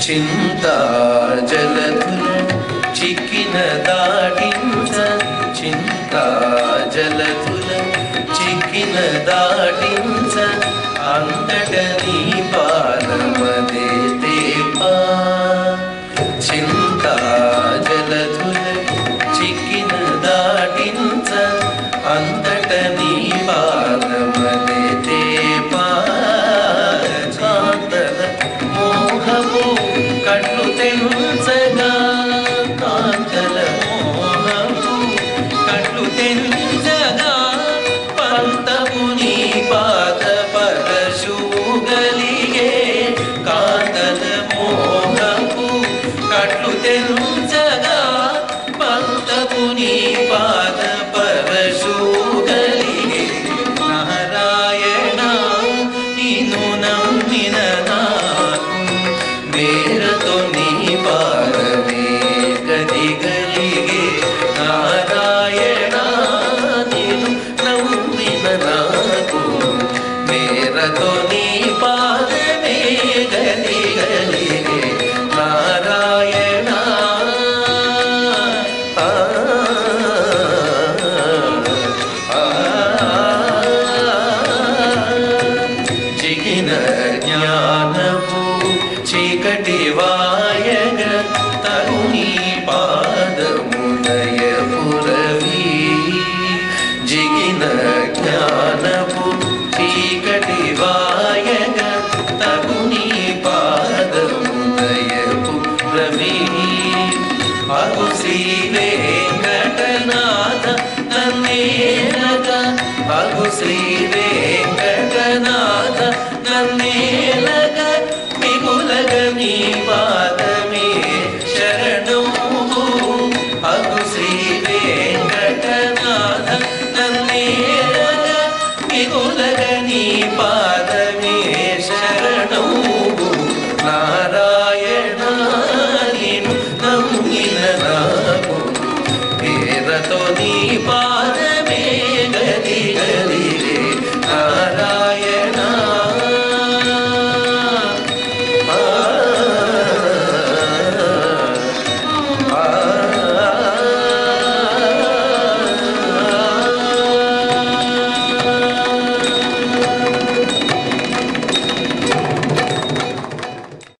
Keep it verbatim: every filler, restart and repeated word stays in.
చింతా జలధుల చిక్కిన దాటించ చింతా జలధుల చిక్కిన దాటించ అంతట నీ పాదమదే దేపా చింతా జలధుల చిక్కిన దాటించ అంతట నీ పాదమదే దేపా కాంతల మోహము కట్లు తెంచగా కాంతల మోహము కట్లు తెంచగా పంతము నీ పాద పరశుగలిగే కాంతల మోహము కట్లు తెంచగా పంతము నీ పాద పరశుగలిగే నారాయణ నిన్ను నమ్మిన మేరతో నీ పాదమే గదిగలిగే నారాయణ నిన్ను నమ్మిన నాకు మేరతో నీ పాదమే గదిగలిగే నారాయణ జిగిన జ్ఞానము చీకటి